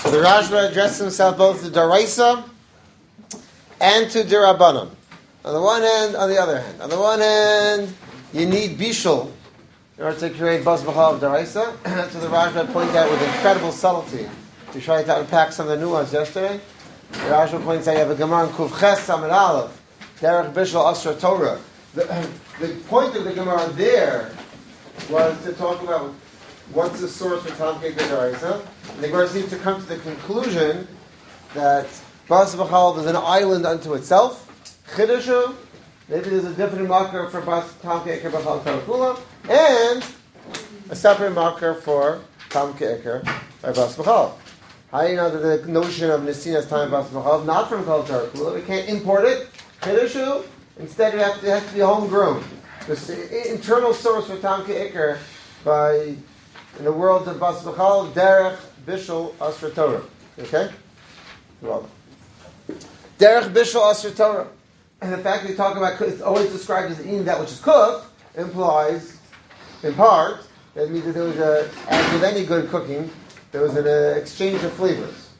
So the Rashba addresses himself both to Daraisa and to Dirabanan. On the one hand, on the other hand. On the one hand, you need Bishul in order to create Bas B'chal of Daraisa. So the Rashba points out with incredible subtlety. We tried to unpack some of the nuance yesterday. The Rashba points out you have a Gemara in Kuf Ches Samad Aleph, Derech Bishul Asra Torah. The point of the Gemara there was to talk about what's the source for Tam Kek Daraisa. And the Gemara seems to come to the conclusion that Bas B'chal is an island unto itself. Chidushu, maybe there's a different marker for Bas Tam Kek B'chal Tarakula, and a separate marker for Tam Kek by Bas B'chal. How do you know that the notion of Nesinas Tam Bas B'chal not from Kal Tarakula? We can't import it. Chidushu, instead it has to be homegrown. The internal source for Tam Kek by in the world of Bas B'chal, Derech Bishul Asra Torah. Okay? Well, Derech Bishul Asra Torah. And the fact that we talk about it's always described as eating that which is cooked implies, in part, that it means that there was as with any good cooking, there was an exchange of flavors.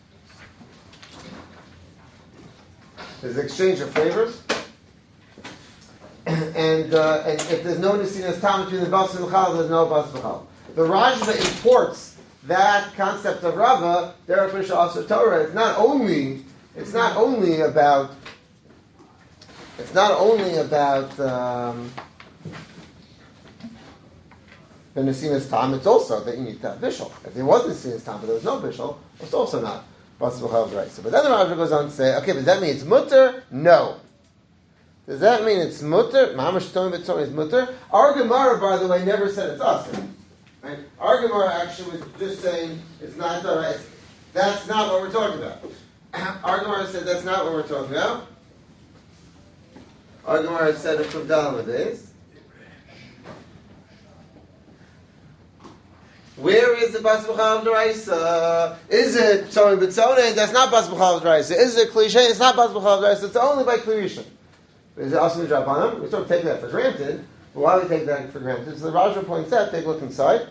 There's an exchange of flavors. And if there's no Nesinas Tam between the Bas and the Chal, there's no Bas B'chal. The Rashba imports that concept of Rava, Derech Bishul Asra Torah. It's not only about the Nesinas Tam. It's also that you need to have Bishul. If there was Nesinas Tam, but there was no Bishul, it's also not Bas B'chal Daraisa. But then the Rashba goes on to say, okay, but does that mean it's mutter? No. Does that mean it's mutter? Mamash Tony B'Tzoni is mutter. Our Gemara, by the way, never said it's us. Right? Our Gemara actually was just saying it's not Daraisa. That's not what we're talking about. Our Gemara said that's not what we're talking about. Our Gemara said it from Dalamadeis. Where is the Bas B'chal Daraisa? Is it Tony B'Tzoni? That's not Bas B'chal Daraisa. Is it cliche? It's not Bas B'chal Daraisa. It's only by Klirisha. Is it also the Drabanan? We sort of take that for granted. But why do we take that for granted? So the Rashba points out, take a look inside.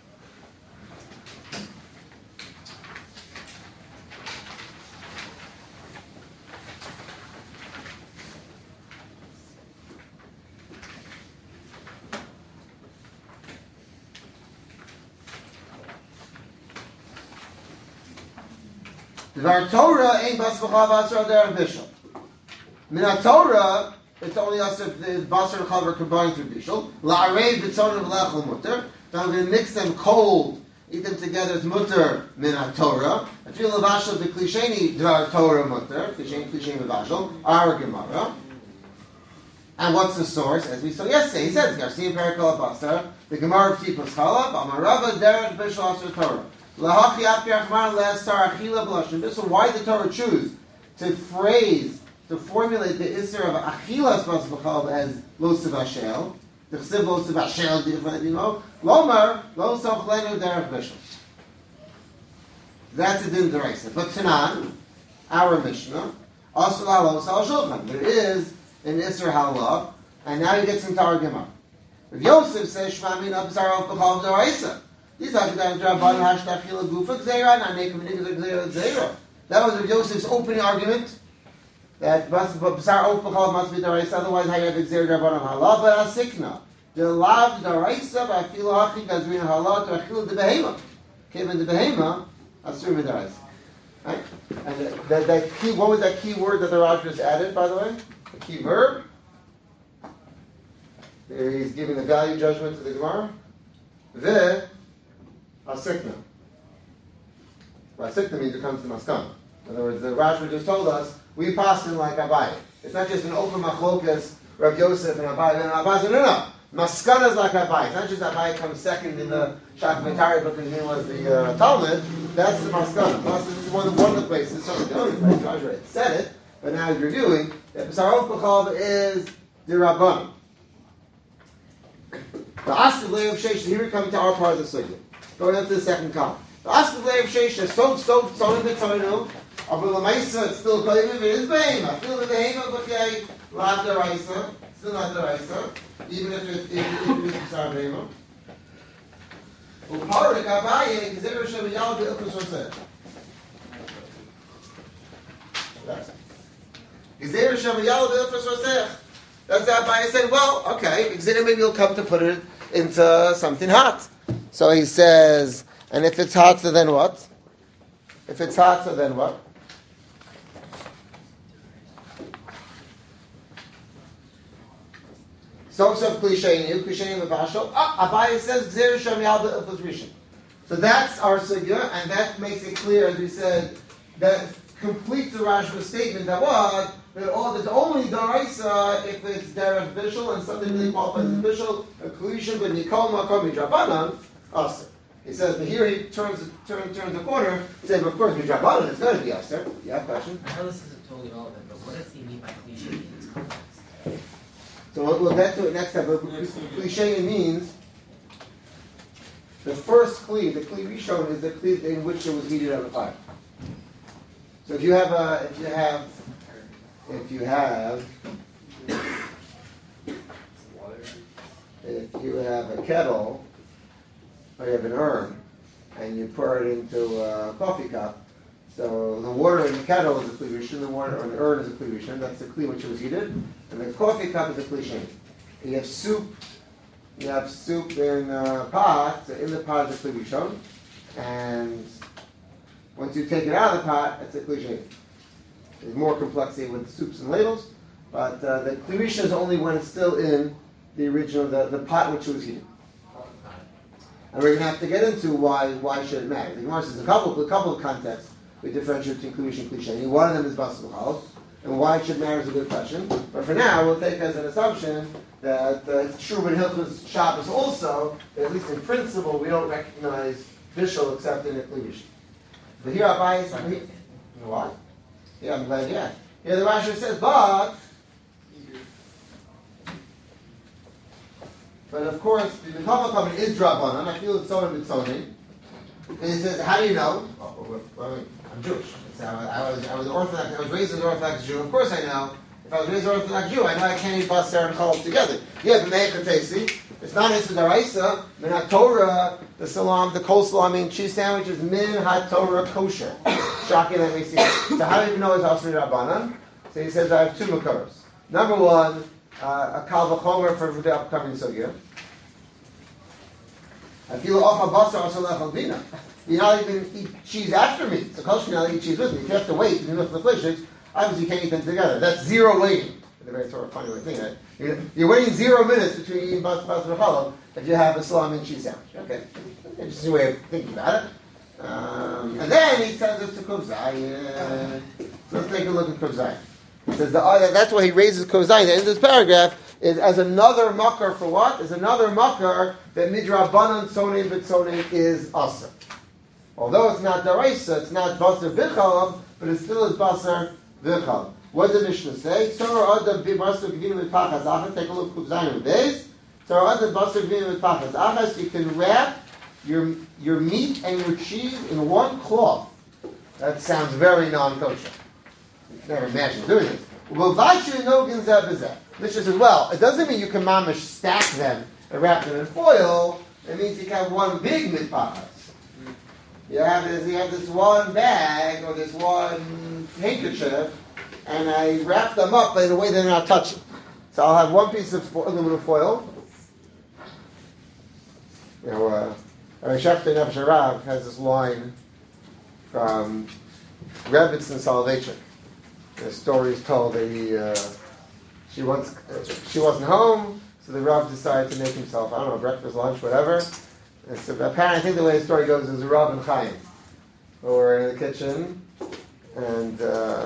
The Torah ain't Bas B'chal Basar Derech Bishul. Min Torah, it's only us if the Basar and Chal are combined through Bishul. La'arei B'tzon V'lechel Mutter. So I'm going to mix them cold, eat them together. It's Mutter Min Torah. Afil Levashel B'klisheni Dvar Torah Mutter. Klisheni V'vashel. Our Gemara. And what's the source? As we saw yesterday, he says Garcia Perikol Basar. The Gemara of Tipos Chalab. Amarava Derech Bishul Asar Torah. So why did the Torah choose to formulate the Isser of Achilas Bas B'chal as Lo Sivashel, the Chsiv Lo Sivashel, Lomar, Lo Sochlenu Derech Bishul. That's a din deraisa. But Tanan, our Mishnah, also Lo Sal Shulchan. There is an Isser Halal, and now he gets into our Gemara. If Yosef says Shema Min Abzar Of B'chal deraisa, that was Rav Yosef's opening argument that B'sar Of B'chal must be deraisa, otherwise how you have Gzeir Drabanan Halal, but Asikna. The lav deraisa by Filo Hachi Gazrin Halal to Achil de Behema. Given the Behema, Asur Midaraisa. Right? And that key, what was that key word that the Raj just added, by the way? The key verb. There he's giving the value judgment to the Gemara. Asikna. Well, Asikna means it comes to Maskan. In other words, the Rashba just told us, we pass in like Abai. It's not just an open machlokas, Rav Yosef and Abai. And Abai said, no. Maskana is like Abai. It's not just Abai comes second in the Shakmatari because his name was the Talmud. That's the Maskana. This is one of the places. So the only place Rashba said it, but now he's reviewing that B'sar Of B'chal is the Rabban. The Asif Lei of Sheish, here we come to our part of the Sugya. Going up to the second column. The Asif Lei of Sheish is so Tzonim B'Tzonu, but the Maisa, it's still Kodim, it is Behema. Still the Behema, but okay, Lav Deraisa, still not Deraisa, even if it's B'sar Behema. Uparik Abaye, Gzeir Shem Yal B'Ilkus Roseh. That's how Abaye said, well, okay, maybe you'll come to put it into something hot. So he says, and if it's hot, so then what? If it's hot, so then what? So Klisheinu Mavashal. Abaye says Gzeir Shem Yalda Ilfus Rishon. So that's our sugya, and that makes it clear, as we said, that completes the Rashba statement that was that it's only Daraisa if it's Derech Bishul and something really qualifies as Bishul, a Klisha but Nikol Makom Midrabanan, Aser. He says, but here he turns the corner, saying, of course, Midrabanan is going to be Aser. You have a question? I know this isn't totally relevant, but what does he mean by Klisha in this context? So we'll get to it next time. Klishe means the first kli, the kli rishon, is the kli in which it was heated on the fire. So if you have a kettle, or you have an urn, and you pour it into a coffee cup, so the water in the kettle is a kli rishon, the water in the urn is a kli rishon. That's the kli which was heated, and the coffee cup is a kli sheni. You have soup. You have soup in a pot. So in the pot is a kli rishon, and once you take it out of the pot, it's a kli sheni. There's more complexity with soups and ladles, but the kli rishon is only when it's still in the original the pot which was heated. And we're going to have to get into why should it matter. The Gemara says a couple of contexts. We differentiate between Kli Rishon and Kli Sheni. One of them is Basar B'chal, and why it should matter is a good question. But for now, we'll take as an assumption that it's true in Hilchos Shabbos also, that at least in principle, we don't recognize Bishul except in a Kli Rishon. But here Abaye is... Why? Yeah, I'm glad you asked. Here the Rashi says, but of course, the Mikama Kamen is Drabanan. I feel it's so in Mitzonim. And he says, how do you know? I'm Jewish. So I was Orthodox. I was raised as an Orthodox Jew. Of course I know. If I was raised as an Orthodox Jew, I know I can't eat basar and challah together. Yeah, but Me'ek Tesi. It's not Hissa Daraisa. Min HaTorah, the salam, the kol salami cheese sandwich is Min HaTorah kosher. Shocking that makes sense. So how do you know it's Asmi Rabbanan? So he says, I have two makaros. Number one, a kal v'chomer for the upcoming sugya. I feel off my basar also lechal bina. You're not even eat cheese after me. So kosher, you're not eat cheese with me. If you have to wait and you look for the flishes, obviously you can't eat them together. That's zero waiting. The very sort of funny way of thinking it. You're waiting 0 minutes between eating basar and challah if you have a salami and cheese sandwich. Okay, interesting way of thinking about it. And then he sends us to Kuf Zayin. So let's take a look at Kuf Zayin. He says that's why he raises Kuf Zayin. The end of this paragraph is as another makar for what? Is another makar that midrabanan tzonim b'tzonim is asa. Although it's not daraisa, it's not basar b'chalav, but it still is basar b'chalav. What does the Mishnah say? Tzor adam b'basar gvinu mitpachas achas. Take a look at Kuf Zayin base. Tzor adam basar gvinu mitpachas achas. You can wrap your meat and your cheese in one cloth. That sounds very non-kosher. You can never imagine doing this. Mishnah says, well, it doesn't mean you can mamish stack them and wrap them in foil. It means you can have one big mitpachas. You have this one bag or this one handkerchief, and I wrap them up in a way they're not touching. So I'll have one piece of aluminum foil. Shefter Nefesh Harav has this line from Rebbetzin Soloveitchik. The story is told that she wasn't home, so the Rav decided to make himself, I don't know, breakfast, lunch, whatever. And so apparently, I think the way the story goes is Rav and Chaim who were in the kitchen, and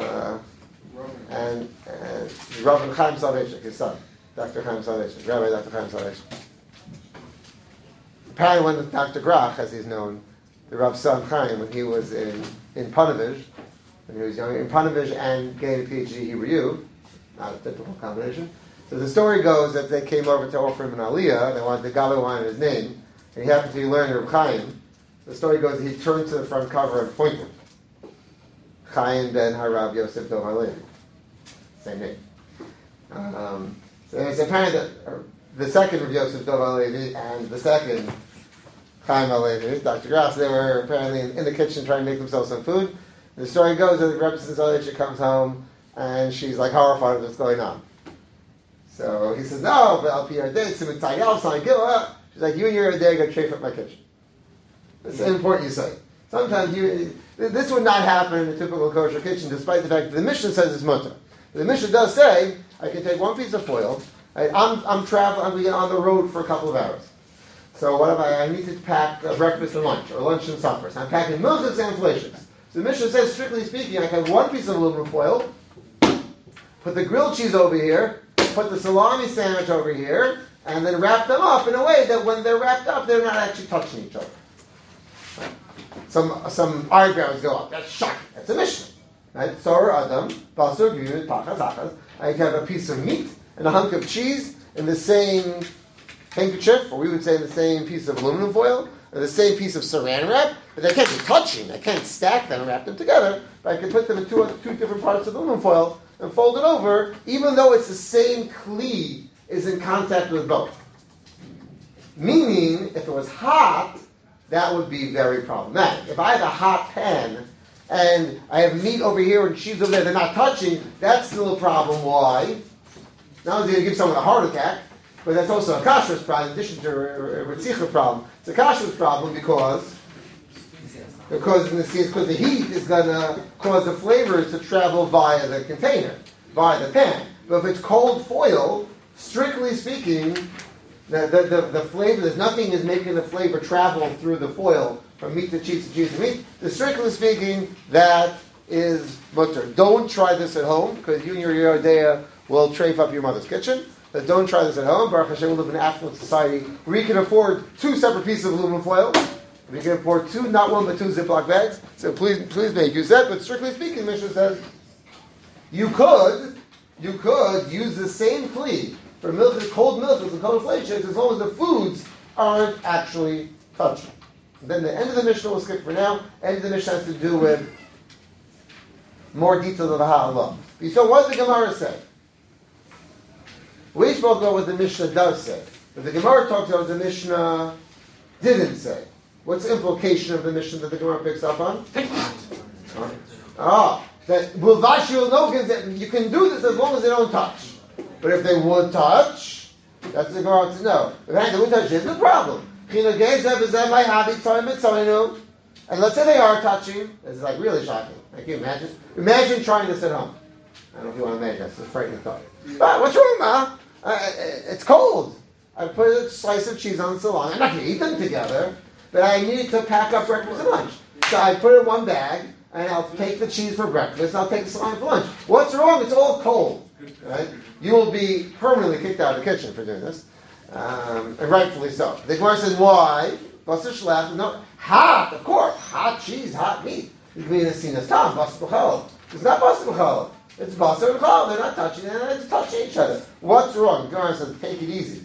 Rav and Chaim Soloveitchik, his son, Dr. Chaim Soloveitchik, Rabbi Dr. Chaim Soloveitchik. Apparently, when Dr. Grach, as he's known, the Rav's son Chaim, when he was in Panovich, when he was young, in Panovich and getting a PhD, he were you, not a typical combination. So the story goes that they came over to offer him an aliyah, they wanted the Gabbai wanted his name, and he happened to be learning Reb Chaim. The story goes that he turned to the front cover and pointed. Chaim ben Harav Yosef Dov Halevi. Same name. So it's apparent that the second Rav Yosef Dov Halevi and the second Chaim Halevi, Dr. Grass, they were apparently in the kitchen trying to make themselves some food. And the story goes that Rebbe Soloveitchik comes home And she's like horrified of what's going on. So he says, no, but I'll be your day, she's like, you and your day are going to chafe up my kitchen. It's important you say. Sometimes this would not happen in a typical kosher kitchen, despite the fact that the Mishnah says it's mutter. The Mishnah does say, I can take one piece of foil, I'm traveling, I'm on the road for a couple of hours. So what I need to pack breakfast and lunch, or lunch and supper. So I'm packing milchiks and fleishes. So the Mishnah says, strictly speaking, I can have one piece of aluminum foil, put the grilled cheese over here, put the salami sandwich over here, and then wrap them up in a way that when they're wrapped up, they're not actually touching each other. Some eyebrows go up. That's shocking. That's a Mishnah. Right? Sor Adam, Basur, Gyud, Pachas, Achas. I can have a piece of meat and a hunk of cheese in the same handkerchief, or we would say in the same piece of aluminum foil, or the same piece of saran wrap, but they can't be touching. I can't stack them and wrap them together, but I can put them in two different parts of aluminum foil and fold it over, even though it's the same kli is in contact with both. Meaning, if it was hot, that would be very problematic. If I have a hot pan and I have meat over here and cheese over there, they're not touching, that's still a problem. Why? Not only do you give someone a heart attack, but that's also a kashrus problem, in addition to a ritzicha problem. It's a kashrus problem because in this case, because the heat is going to cause the flavors to travel via the container, via the pan. But if it's cold foil, strictly speaking, the flavor, there's nothing is making the flavor travel through the foil from meat to cheese to meat. Strictly speaking, that is mutter. Don't try this at home, because you and your Yerodea will trafe up your mother's kitchen. But don't try this at home. Baruch Hashem, we live in an affluent society where you can afford 2 separate pieces of aluminum foil. We can afford 2, not 1, but 2 Ziploc bags. So please make use of that. But strictly speaking, Mishnah says you could use the same kli for milk, cold milk and cold fleishes, as long as the foods aren't actually touching. And then the end of the Mishnah we'll skip for now. End of the Mishnah has to do with more details of the halacha. So what does the Gemara say? We spoke about what the Mishnah does say, but the Gemara talks about what the Mishnah didn't say. What's the implication of the Mishnah that the Gemara picks up on? That that you can do this as long as they don't touch. But if they would touch, that's the Gemara to know. If they would touch, here's the problem. And let's say they are touching. This is like really shocking. Can you imagine? Imagine trying this at home. I don't know if you want to imagine. That's a frightening thought. But what's wrong, Ma? It's cold. I put a slice of cheese on the salami. I'm not going to eat them together, but I need to pack up breakfast and lunch. So I put it in one bag, and I'll take the cheese for breakfast, and I'll take the salami for lunch. What's wrong? It's all cold. Right? You will be permanently kicked out of the kitchen for doing this, and rightfully so. The Gemara says, why? No, hot, of course. Hot cheese, hot meat. You can be in a scene as Tom, Bas B'chal. It's not Bas B'chal. It's Basar and Chal. They're not touching it, and it's touching each other. What's wrong? The Gemara says, take it easy.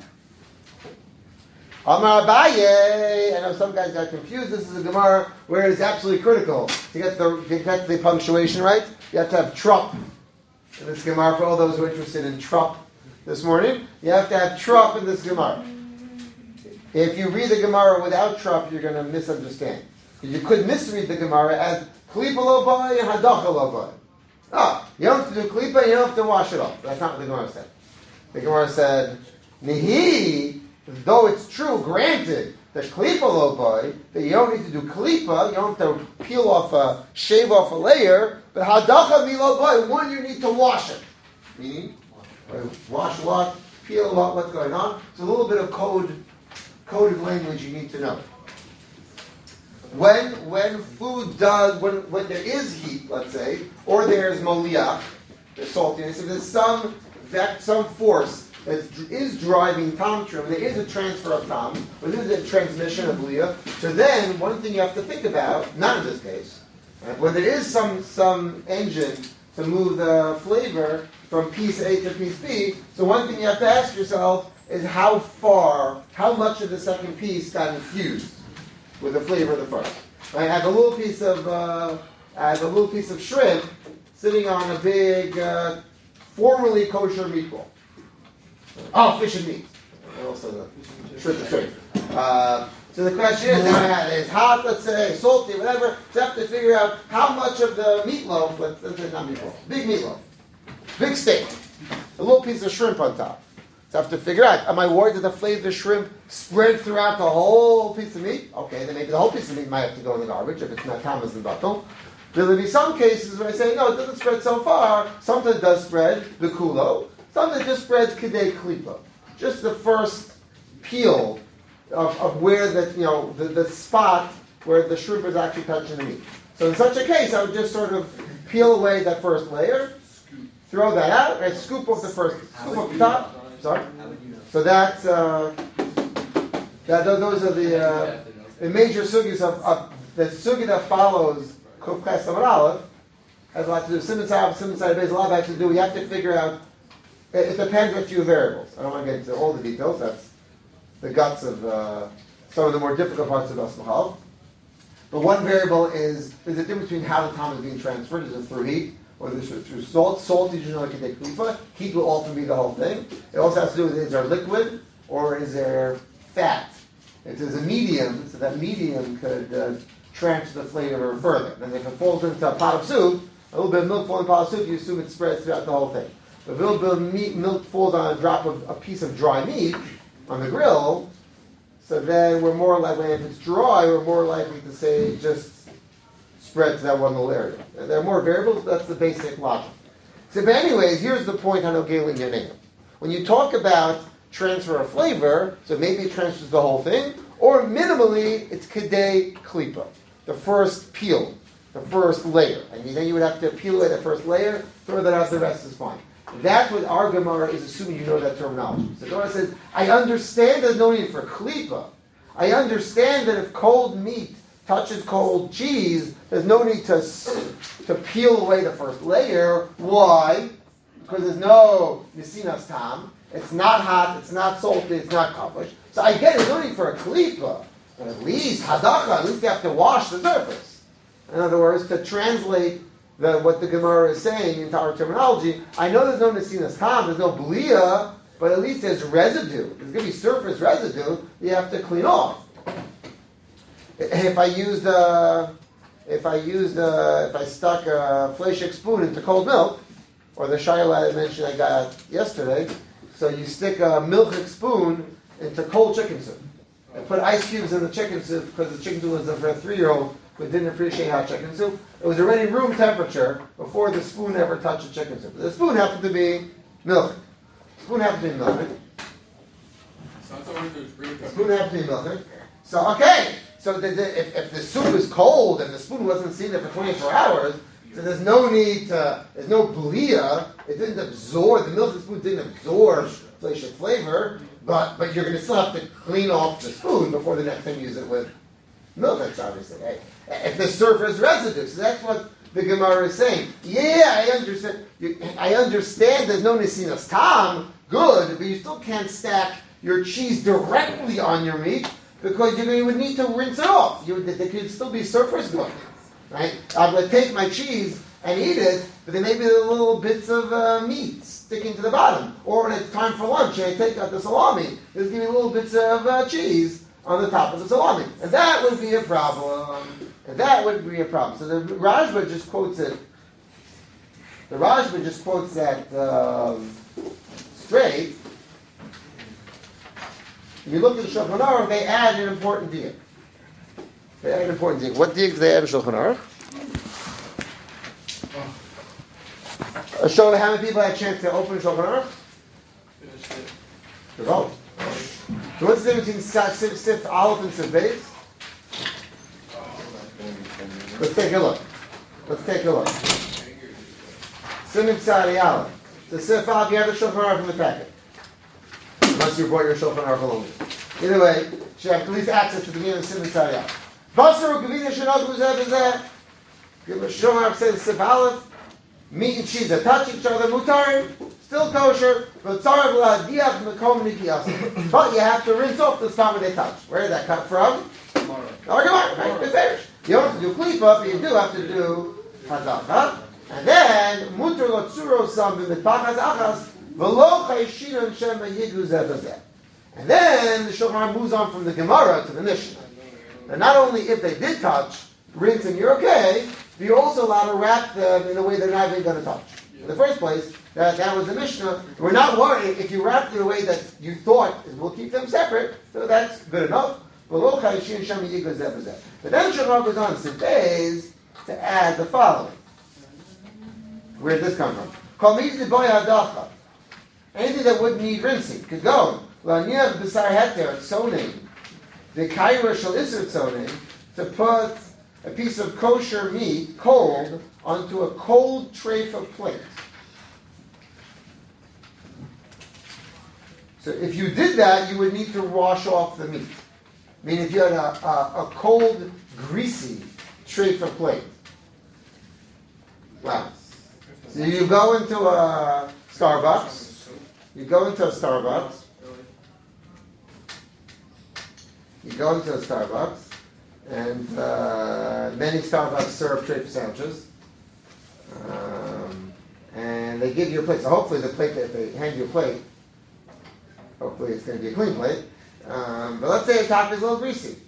Amar Abaye. I know some guys got confused. This is a Gemara where it's absolutely critical to get the punctuation right. You have to have trup in this Gemara. For all those who are interested in trup this morning, you have to have trup in this Gemara. If you read the Gemara without trup, you're going to misunderstand. You could misread the Gemara as klipa lo b'ay and hadacha lo b'ay. You don't have to do klipa, you don't have to wash it off. That's not what the Gemara said. The Gemara said, Nihi, though it's true, granted, that klipa lo b'ay, that you don't need to do klipa, you don't have to peel off shave off a layer, but hadacha mi lo b'ay, one, you need to wash it. Meaning, wash what, peel what's going on. It's a little bit of coded language you need to know. When food does, when there is heat, let's say, or there's moliach, there's saltiness, if there's some force that is driving tantrum, there is a transfer of tam, or there is a transmission of liah, so then one thing you have to think about, not in this case, right, when there is some engine to move the flavor from piece A to piece B, so one thing you have to ask yourself is how much of the second piece got infused with the flavor of the first. I have a little piece of shrimp sitting on a big, formerly kosher meatball. Fish and meat. Also the shrimp and shrimp. So the question is, it's hot, let's say, salty, whatever. So you have to figure out how much of the meatloaf, let's say not meatloaf, big meatloaf. big steak, a little piece of shrimp on top. So I have to figure out, am I worried that the flavor of the shrimp spread throughout the whole piece of meat? Okay, then maybe the whole piece of meat might have to go in the garbage if it's not Thomas and Batel. There'll be some cases where I say, no, it doesn't spread so far. Sometimes it does spread the kulo. Sometimes it just spreads kidei klipa. Just the first peel of where the spot where the shrimp is actually touching the meat. So in such a case, I would just sort of peel away that first layer, throw that out, and scoop off the top. Sorry. So that's those are the major sugis of the sugi that follows Kuf Ches Amud Aleph has a lot to do. Simon Side Beis, a lot has to do. You have to figure out. It depends on a few variables. I don't want to get into all the details. That's the guts of some of the more difficult parts of Bas Mahal. But one variable is there's a difference between how the tam is being transferred. Is it through heat or is it through salt? Salt is usually like a klipa. Heat will often be the whole thing. It also has to do with is there liquid or is there fat? If there's a medium, so that medium could transfer the flavor further. And if it falls into a pot of soup, a little bit of milk falling in a pot of soup, you assume it spreads throughout the whole thing. If a little bit of milk falls on a piece of dry meat on the grill, so then we're more likely, if it's dry, we're more likely to say it just spread to that one little area. And there are more variables, but that's the basic logic. So, but anyways, here's the point on Ogelim Yaneim. When you talk about transfer of flavor, so maybe it transfers the whole thing, or minimally, it's Kedei Klipa, the first peel, the first layer. And then you would have to peel away the first layer, throw that out, the rest is fine. That's what our Gemara is assuming you know that terminology. So Gemara says, I understand there's no need for klipa. I understand that if cold meat touches cold cheese, there's no need to peel away the first layer. Why? Because there's no nesinas tam. It's not hot, it's not salty, it's not covered. So I get it, there's no need for a klipa. But at least hadacha, at least you have to wash the surface. In other words, to translate what the Gemara is saying into our terminology, I know there's no nesinas tam, there's no belia, but at least there's residue. There's going to be surface residue you have to clean off. If I stuck a fleshik spoon into cold milk, or the shayla I mentioned I got yesterday, so you stick a milchik spoon into cold chicken soup. I put ice cubes in the chicken soup because the chicken soup was for a 3-year-old who didn't appreciate hot chicken soup. It was already room temperature before the spoon ever touched the chicken soup. The spoon happened to be milk. The spoon happened to be milk. So, okay. So if the soup is cold and the spoon wasn't seen there for 24 hours, so there's no need to, there's no belia. It didn't absorb, the milk of the spoon didn't absorb flavor, but you're going to still have to clean off the spoon before the next time you use it with milk. That's obviously, hey. If the surface residue, so that's what the Gemara is saying. Yeah, I understand. I understand there's no nesinas tam, good, but you still can't stack your cheese directly on your meat because you would need to rinse it off. There could still be surface milk, right? I would take my cheese and eat it, but there may be little bits of meat sticking to the bottom. Or when it's time for lunch, I take out the salami. There's going to be little bits of cheese on the top of the salami. And that would be a problem. So the Rajba just quotes it. The Rajba just quotes that straight. If you look at the Shulchan Aruch, they add an important diuk. What diuk do they add in Shulchan Aruch? Show how many people had a chance to open Shulchan Aruch? Oh. So what's the difference between Sif Aleph and Sif Beis? Let's take a look. Siman Tzadi Aleph. The Sif Aleph, you have the Shulchan Aruch in the packet. Unless you brought your Shulchan Aruch along. Either way, you should have at least access to the beginning of the Siman Tzadi Aleph. Basar Gavina Shenot Guzeh. Give a Shulchan Aruch says Sif Aleph. Meat and cheese that touch each other, mutarim, still kosher, but but you have to rinse off the spot where they touch. Where did that come from? Right? Good finish. You don't have to do klipa, but you do have to do hadacha. And then, mutar lotzuro sam b'mitpachas achas, v'lo chayishinon shem yidu zeh. And then, the Shulchan Aruch moves on from the Gemara to the Mishnah. And not only if they did touch, rinse and you're okay, but you're also allowed to wrap them in a way they're not even going to touch. In the first place, that was the Mishnah. We're not worried if you wrap it in a way that you thought will keep them separate, so that's good enough. But then Shulchan goes on some days to add the following. Where did this come from? Anything that would need rinsing could go. To put a piece of kosher meat, cold, onto a cold treifa plate. So if you did that, you would need to wash off the meat. I mean, if you had a cold, greasy treifa plate. Wow. So you go into a Starbucks. You go into a Starbucks, and many Starbucks serve treifa sandwiches. And they give you a plate. So hopefully the plate that they hand you a plate, hopefully it's going to be a clean plate. But let's say the top is a little greasy.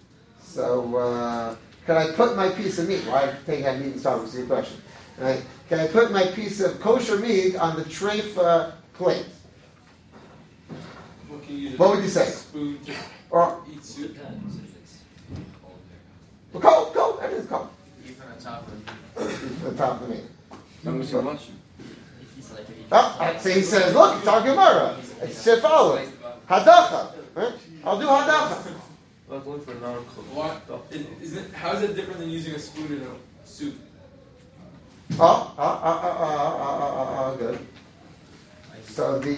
So can I put my piece of meat? Why take that meat in Starbucks is your question. Right? Can I put my piece of kosher meat on the treifa plate? What would you say? Spoon to Or eat soup. cold, everything's cold. Even on top of From the top of the meat. So he says, look, it's our Gemara. It should follow. Hadacha. Right? I'll do hadacha. Let's look for non-cooked. How is it different than using a spoon in a soup? Good. So the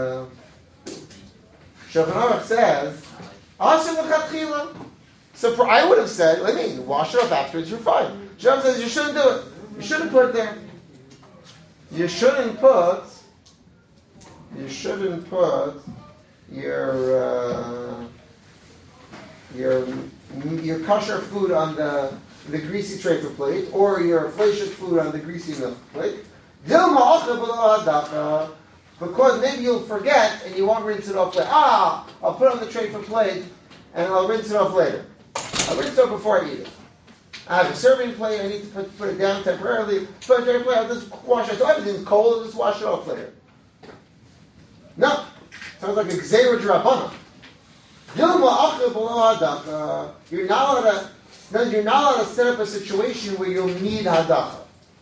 Shulchan Aruch says, Asher l'chatchila. So I would have said, what do you mean? Wash it off afterwards, you're fine. Shulchan says you shouldn't do it. You shouldn't put it there. You shouldn't put your kosher food on the greasy treifa plate, or your fleishish food on the greasy milk plate. Because maybe you'll forget and you won't rinse it off later. I'll put it on the treifa plate and I'll rinse it off later. I'll rinse it off before I eat it. I have a serving plate, I need to put it down temporarily. Put it on the plate, I'll just wash it. So everything's cold, I'll just wash it off later. No. Sounds like a Gzeira D'Rabbanan. You're not allowed to set up a situation where you'll need hadacha.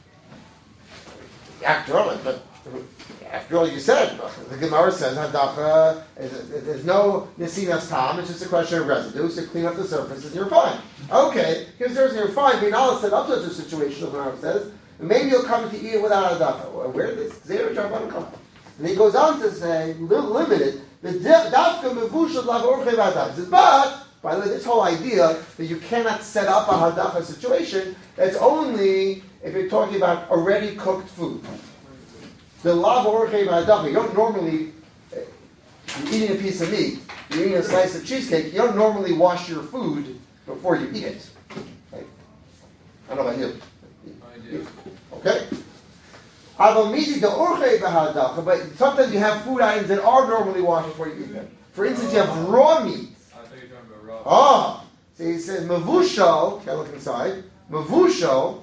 After all, you said, the Gemara says hadacha, there's no nesinas tam, it's just a question of residue, so clean up the surfaces and you're fine. Okay, here's the reason you're fine, but you're not allowed to set up such a situation, the Gemara says, and maybe you'll come to eat it without hadacha. Where did this Gzeira D'Rabbanan come from? And he goes on to say, limited, the dafka mevushal lav orchei v'hadacha. He says, but, by the way, this whole idea that you cannot set up a hadacha situation, that's only if you're talking about already cooked food. The lav orchei v'hadacha, you don't normally, you're eating a piece of meat, you're eating a slice of cheesecake, you don't normally wash your food before you eat it. Right? I don't know about you. I do. Okay? But sometimes you have food items that are normally washed before you eat them. For instance, you have raw meat. I thought you were talking about raw. So he says, Mavusho, can I look inside? Mavusho,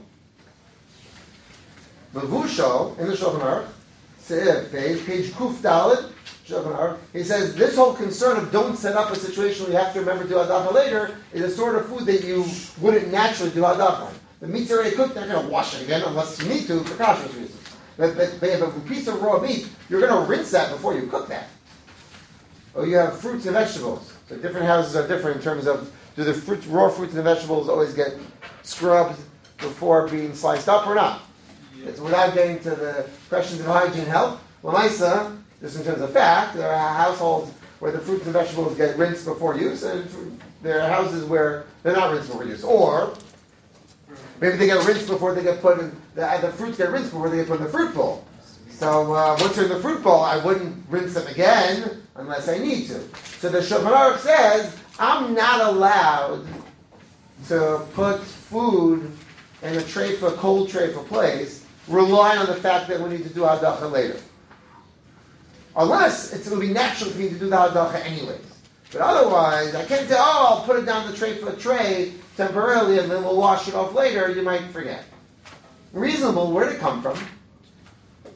in the Shulchan Aruch, page Kuf Dalet, Shulchan Aruch, he says, this whole concern of don't set up a situation where you have to remember to do hadacha later is a sort of food that you wouldn't naturally do hadacha on. The meat's already cooked, they're going to wash it again unless you need to for kashrus reasons. But if you have a piece of raw meat, you're going to rinse that before you cook that. Or you have fruits and vegetables. So different houses are different in terms of, do the raw fruits and vegetables always get scrubbed before being sliced up or not? Yeah. It's without getting to the questions of hygiene and health. Lamaisa, just in terms of fact, there are households where the fruits and vegetables get rinsed before use, and there are houses where they're not rinsed before use. Or maybe they get rinsed before they get put in, the fruits get rinsed before they get put in the fruit bowl. So once they're in the fruit bowl, I wouldn't rinse them again unless I need to. So the Shulchan Aruch says, I'm not allowed to put food in a cold treifa place, relying on the fact that we need to do hadacha later. Unless it'll be natural for me to do the hadacha anyways. But otherwise, I can't say, I'll put it down the treifa tray temporarily and then we'll wash it off later. You might forget. Reasonable, where'd it come from?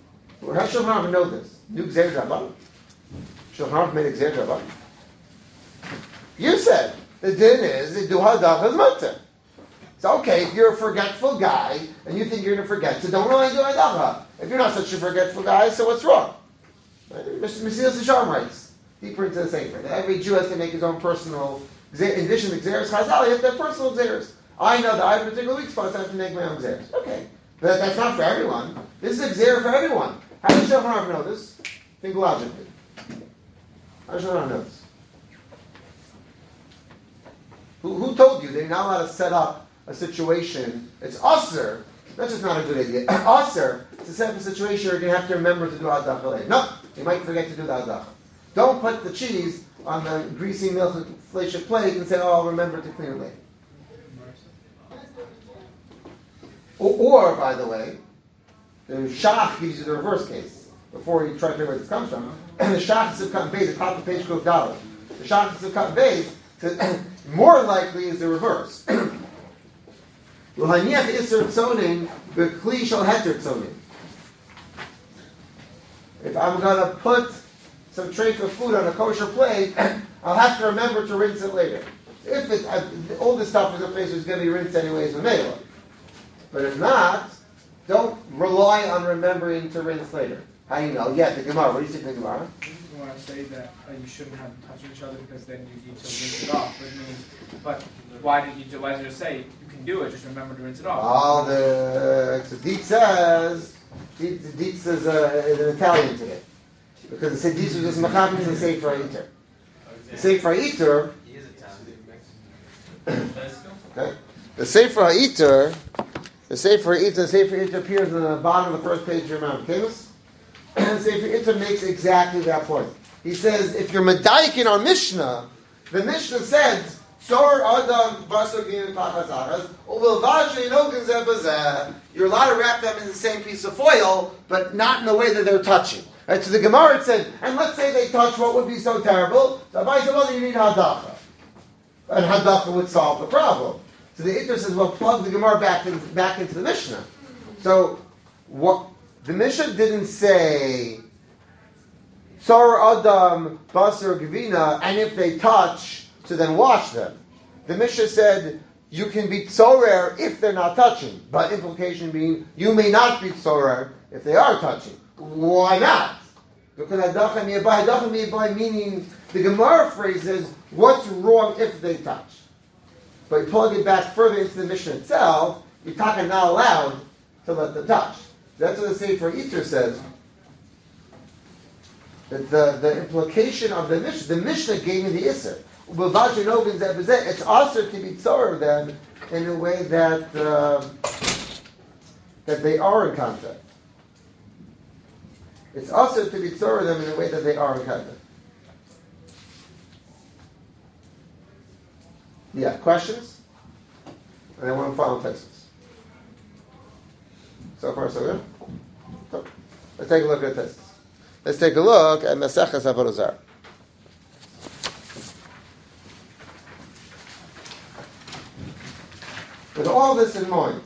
How should Shulchan Aruch know this? New Gzeir Rabban? Shulchan Aruch made a Gzeir Rabban? You said the din is they do hadacha as mutter. So okay, if you're a forgetful guy and you think you're going to forget, so don't really do hadacha. If you're not such a forgetful guy, so what's wrong? Mr. Mesilas Yesharim writes deeper into the Sefer that every Jew has to make his own personal. In addition to Gzeres Chazal, you have to have personal Gzeres. I know that I have a particular weak spot, so I have to make my own Gzeres. Okay, but that's not for everyone. This is a Gzer for everyone. How does Shulchan Aruch know this? Think logically. How does Shulchan Aruch know this? Who told you that you're not allowed to set up a situation? It's usher. That's just not a good idea. Usher to set up a situation where you're going to have to remember to do hadacha later. No, you might forget to do the hadacha. Don't put the cheese on the greasy milk inflation plate and say, "Oh, I'll remember to clean it later." Or, by the way, the Shach gives you the reverse case before you try to figure out where this comes from. And the Shach is cut base, the top of page Kuf Daled. The Shach is cut base. More likely is the reverse. If I'm going to put some tray of food on a kosher plate, I'll have to remember to rinse it later. If all this stuff is a place that's going to be rinsed anyways with Mela. But if not, don't rely on remembering to rinse later. How do you know? Yeah, the Gemara. What do you think the Gemara? You want to say that you shouldn't have them touching each other because then you need to rinse it off. But why did you just say you can do it? Just remember to rinse it off. Oh, the Dietz says Dietz is an Italian today because the Dietz was just machabim to say for Eater. Sefer Eater. He is Italian. Okay. The Sefer Eater. The Sefer Eater appears on the bottom of the first page of your Mount Tamus. And Sefer Eater makes exactly that point. He says, if you're medayik in our Mishnah, the Mishnah says, "Sor Adam Basar Gim Pachazachas, you're allowed to wrap them in the same piece of foil, but not in the way that they're touching." Right? So the Gemara said, and let's say they touch, what would be so terrible? So Abai said, well, you need hadacha. And hadacha would solve the problem. So the Eater says, well, plug the Gemara back into the Mishnah. So what the Mishnah didn't say Sar Adam Basar Gvina, and if they touch, so then wash them. The Mishnah said you can be tzorer if they're not touching, but implication being you may not be tzorer if they are touching. Why not? Because hadachim yibay, meaning the Gemara phrase is what's wrong if they touch. But you plug it back further into the Mishnah itself, you're talking not allowed to let them touch. That's what the Sefer Eater says. That the implication of the Mishnah gave me the Isser. It's also to be tzor them in a way that they are in contact. It's also to be tzor them in a way that they are in contact. Yeah, questions? And then one final text. So far, so good? So, let's take a look at this. Let's take a look at Maseches Avodah Zarah. With all this in mind,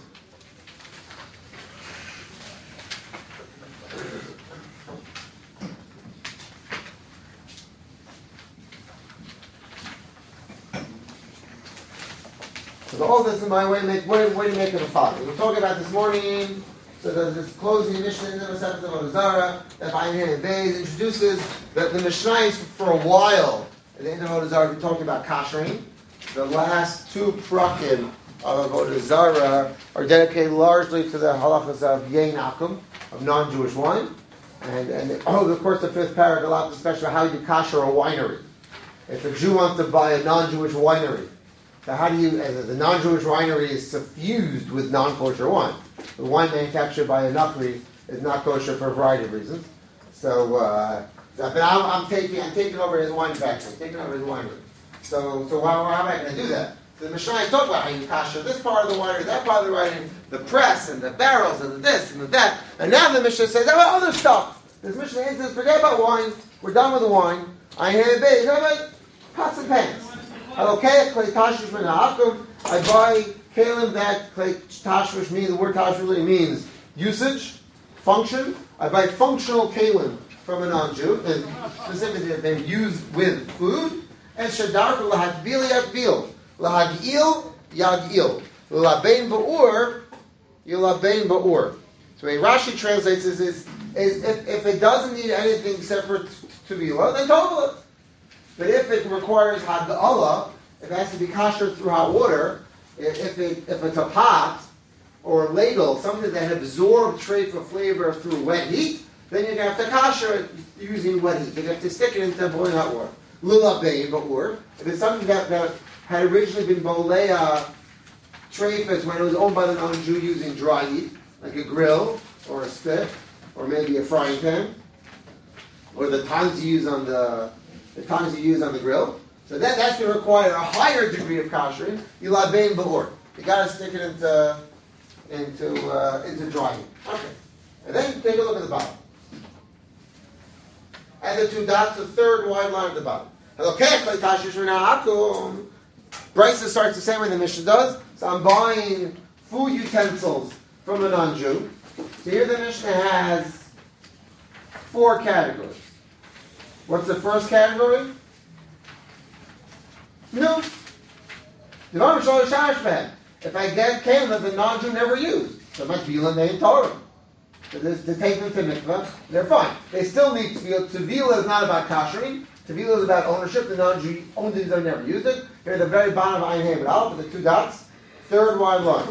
what do you make of the following? We were talking about this morning. So there's this closing Mishnah in the Masechet Avodah Zarah that Ayin Beis introduces the Mishnayos for a while. At the end of Avodah Zarah, we talked about kashering. The last two prakim of Avodah Zarah are dedicated largely to the halachas of Yein Akum, of non-Jewish wine, and over the course of the fifth paragraph, especially how you kasher a winery. If a Jew wants to buy a non-Jewish winery, so how do you? The non-Jewish winery is suffused with non-kosher wine. The wine manufactured by a Nakri is not kosher for a variety of reasons. So, but I'm taking over his wine factory, taking over his winery. So how am I going to do that? So the Mishnah is talking about how you kasher this part of the winery, that part of the winery, the press and the barrels and the this and the that. And now the Mishnah says, oh, other stuff. This Mishnah says, forget about wine. We're done with the wine. I hear a bit. You know what? Pots and pans. I buy kalim that klei tashmish means, the word tashmish really means usage. function. I buy functional kalim from a non-Jew, and specifically that they're used with food. And shadarku lahagbil yagbil, lahagil yagil, labein ba'ur yulabein ba'ur. So when Rashi translates this is if it doesn't need anything separate to vila, then total it. But if it requires hag'ala, if it has to be kosher through hot water, if it's a pot or a ladle, something that absorbs treifa flavor through wet heat, then you're going to have to kosher it using wet heat. You're going to have to stick it into boiling hot water. Lula bein ba'ur. If it's something that had originally been bolea treifas when it was owned by the non-Jew using dry heat, like a grill or a spit or maybe a frying pan, or the tongs you use on the grill. So that's going to require a higher degree of koshering. Yula bein ba'ur. You got to stick it into dry heat. Okay. And then take a look at the bottom. And the two dots, the third wide line at the bottom. Brisa starts the same way the Mishnah does. So I'm buying food utensils from a non-Jew. So here the Mishnah has 4 categories. What's the first category? No. If I get kalim that the non-Jew never used, so much vila they in Torah. To take them to mikvah, they're fine. They still need tevila. Tevila is not about koshering. Tevila is about ownership. The non-Jew owned these, they never used it. Here at the very bottom of Ayin Hey Aleph, with the 2 dots, third wide line.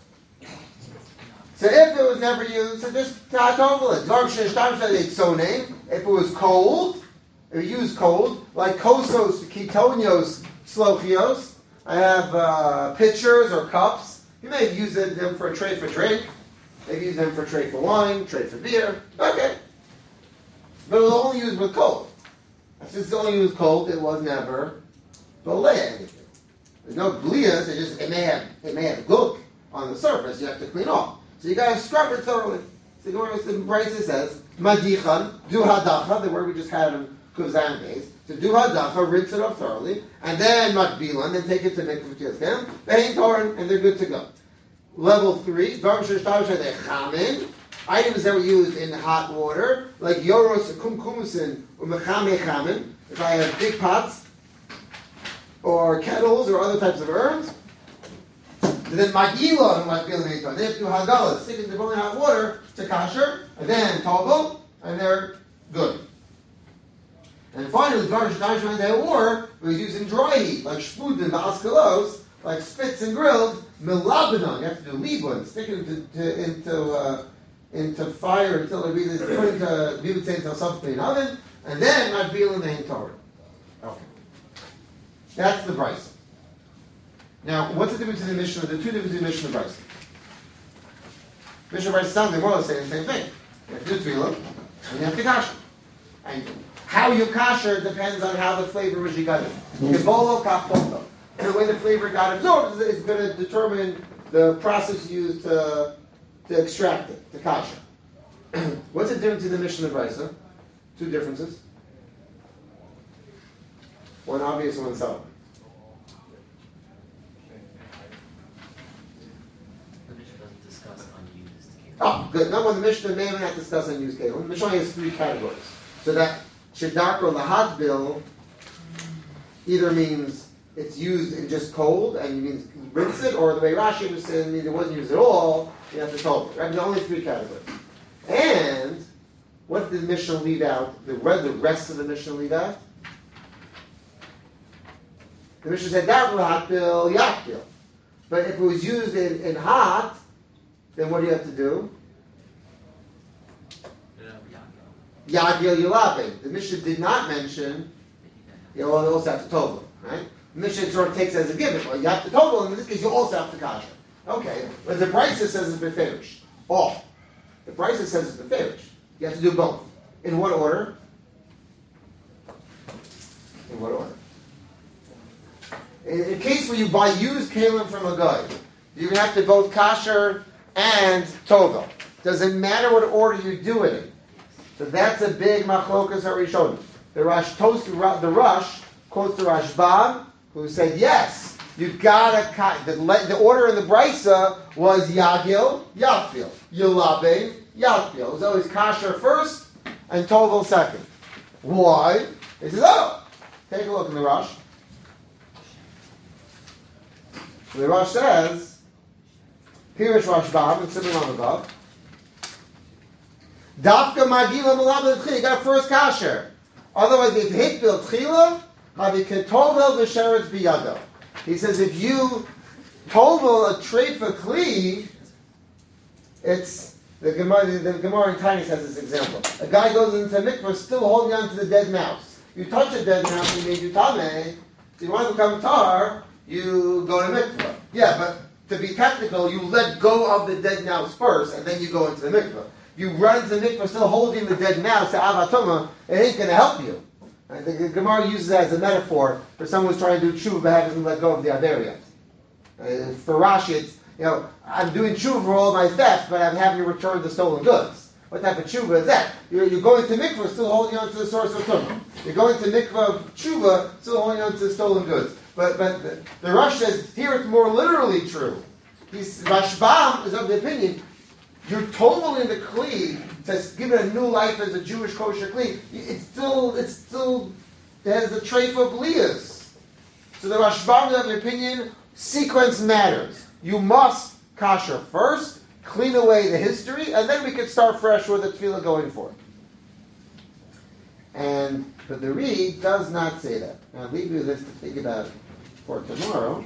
So if it was never used, so just ta'atovel it. It's so name. If it was cold, if it used cold, like kosos, ketonios, slochios. I have pitchers or cups. You may use them for a tray for drink. Maybe use them for tray for wine, tray for beer. Okay. But it was only used with cold. Since it's only used cold, it was never boleh anything. There's no blias, it may have gook on the surface you have to clean off. So you gotta scrub it thoroughly. So the Brisa says, Madichan, do hadacha, the word we just had in Kuzan days. So do hadacha, rinse it off thoroughly, and then matbilan, then take it to mikvah v'tiyazkem, ve'hin torin, and they're good to go. Level 3, items that were used in hot water, like yoros, kumkumusin, or mechame chamin. If I have big pots, or kettles, or other types of herbs, then magila and matbilan, they have to do hagala, stick it in the boiling hot water to kasher, and then tovel, and they're good. And finally, or it was used in dry heat, like shpudin, ba'askalos, like spits and grills, milabanon, you have to do libun, stick it into fire until it really is put into bibutane until something in the oven, and then matbilan the Torah. Okay. That's the Brisa. Now, what's the difference in the Mishnah? The 2 differences in the Mishnah and Brisa. Mishnah and Brisa sound they more or less saying the same thing. You have to do tefillah, and you have to kasher. And how you kasher depends on how the flavor was you got it. Kibolo kapoto. And the way the flavor got absorbed is going to determine the process used to extract it, to kasher. What's the difference in the Mishnah and Brisa? 2 differences. One obvious and one subtle. The Mishnah doesn't discuss unused kalim. Oh, good. Number one, the Mishnah may or may not discuss unused kalim. The Mishnah has 3 categories. So that shedark or lahadbil either means it's used in just cold and you mean rinse it, or the way Rashi was saying it wasn't used at all, you have to total it. Right? There's only 3 categories. And what did the Mishnah leave out? The rest of the Mishnah leave out? The Mishnah said that lahadbil yakbil. But if it was used in hot, then what do you have to do? Yagil Yulabe. The Mishnah did not mention, you also have to total, right? The Mishnah sort of takes it as a given. Well, you have to total, and in this case, you also have to kasher. Okay, but the Brisa says it's beferish. All. The Brisa says it's beferish. You have to do both. In what order? In what order? In a case where you buy used kalim from a guy, you have to both kasher and tovel. Doesn't matter what order you do it in. So that's a big machlokas harishonim. The Rush quotes the Rashbam, who said yes, You gotta the order in the brisa was yagil, yafil, yilabe, yafil. It was always kasher first and tovel second. Why? He says, take a look in the Rush. The Rush says, Pirish Rashbam and Sibir Lamagav, Dafka Magila Malabel Tchila, you got first kasher. Otherwise, if you hit Bil Tchila, Havi Ketovel V'Sheretz Biyado. He says, if you tovel a treifa kli, it's the Gemara in Tiny has this example. A guy goes into a mikvah still holding on to the dead mouse. You touch a dead mouse, you made you tameh. If you want to become tar, you go to mikvah. Yeah, but to be technical, you let go of the dead mouse first, and then you go into the mikvah. You run into the mikvah still holding the dead mouse to avatuma, it ain't going to help you. And the Gemara uses it as a metaphor for someone who's trying to do tshuva but hasn't let go of the aver yet. For Rashi, it's, I'm doing tshuva for all my thefts, but I'm having to return the stolen goods. What type of tshuva is that? You're going to mikvah still holding on to the source of tumah. You're going to mikvah tshuva still holding on to the stolen goods. But the Rosh says here it's more literally true. Rashbam is of the opinion you're totaling the kli to give it a new life as a Jewish kosher kli. It still has the treifa of liyas. So the Rashbam is of the opinion sequence matters. You must kasher first, clean away the history, and then we can start fresh with the tefillah going forward. But the Reed does not say that. Now, I'll leave you this to think about for tomorrow.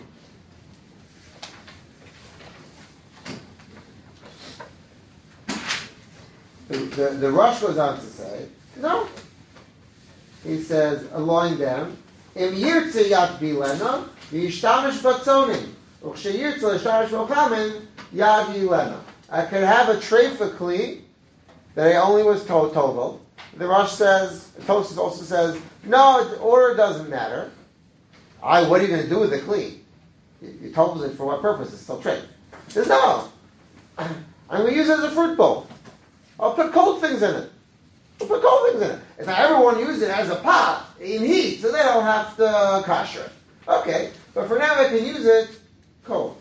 The Rush goes on to say, no. He says, a line down, Im yirtze yad bilena, v'yishtamish batzonim, u'chsheyirtze l'shtamish v'ochamin, yad bilena. I could have a treifa kli that I only was tovel. The Rush says, Tosfos also says, no, the order doesn't matter. What are you going to do with the kli? You told it for what purpose? It's still treif. He says, no. I'm going to use it as a fruit bowl. I'll put cold things in it. If I ever want to use it as a pot in heat, so then I'll have to kasher it. Okay, but for now I can use it cold.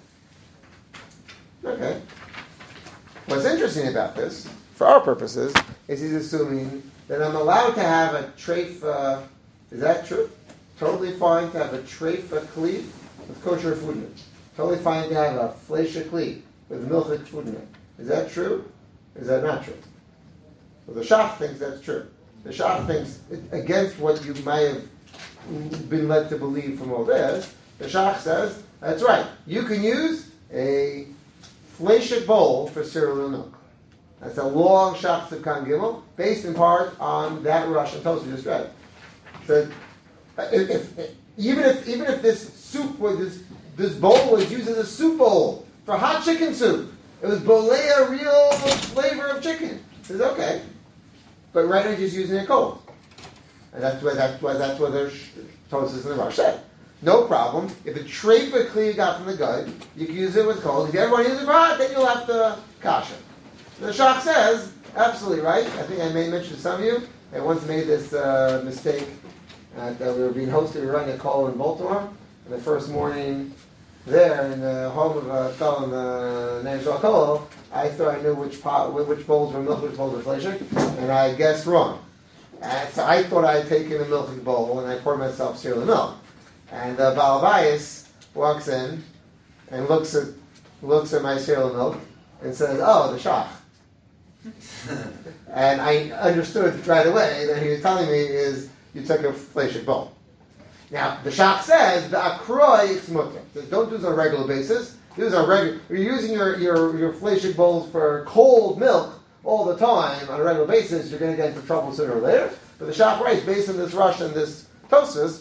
Okay. What's interesting about this, for our purposes, is he's assuming that I'm allowed to have a treif. Is that true? Totally fine to have a treifa kli with kosher food in it. Totally fine to have a fleisha kli with milchik food in it. Is that true? Is that not true? Well, the Shach thinks that's true. The Shach thinks against what you might have been led to believe from all this. The Shach says that's right. You can use a fleisha bowl for cereal and milk. That's a long Shach Tzivkan Gimel, based in part on that Russian toast we just read. So, even if this soup was this bowl was used as a soup bowl for hot chicken soup, it was boleh a real flavor of chicken. It says okay, but right now just using it cold, and that's what the Tosfos in the Rush said. No problem. If a treifa kli you got from the guy, you can use it with cold. If you ever want to use it for hot, then you'll have to kasher. The Shach says absolutely right. I think I may mention to some of you. I once made this mistake. That we were being hosted, we were running a call in Baltimore, and the first morning there in the home of a fellow in the name of Kol, I thought I knew which bowls were milk, which bowls were fleishik, and I guessed wrong. And so I thought I had taken a milky bowl, and I poured myself cereal and milk. And the Baal Bayis walks in and looks at my cereal and milk and says, "Oh, the Shach." And I understood right away that he was telling me is you took a fleishik bowl. Now, the Shach says, the akroi, it's mutter. Don't do this on a regular basis. You're using your fleishik bowls for cold milk all the time on a regular basis, you're going to get into trouble sooner or later. But the Shach writes, based on this Rush and this Tosfos,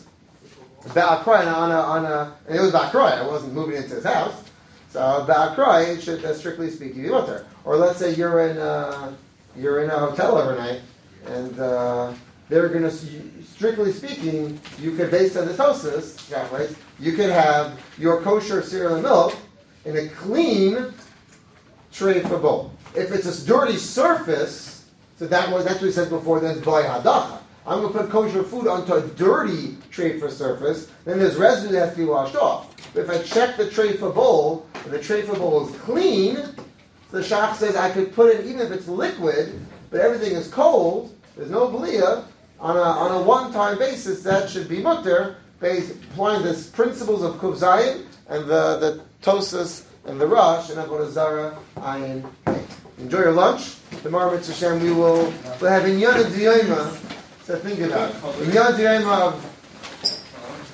and it was Ba'akroi, I wasn't moving into his house. So Ba'akroi should, strictly speaking, be mutter. Or let's say you're in a hotel overnight, and they're going to, strictly speaking, you could, based on the Tosfos, you could have your kosher cereal and milk in a clean treifa bowl. If it's a dirty surface, so that's what we said before, then by hadacha. I'm going to put kosher food onto a dirty treifa surface, then there's residue that has to be washed off. But if I check the treifa bowl, and the treifa bowl is clean, the Shach says I could put it, even if it's liquid, but everything is cold, there's no bliya, on a one-time basis, that should be mutter, based applying the principles of Kuv Zayin and the Tosas and the Rosh and Avodah Zara Ayin. Enjoy your lunch. Tomorrow, Mitzvah Shem, we'll have Inyan Diyayma to think about. Inyan Diyayma of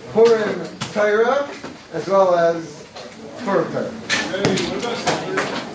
Purim Torah as well as Purim Torah.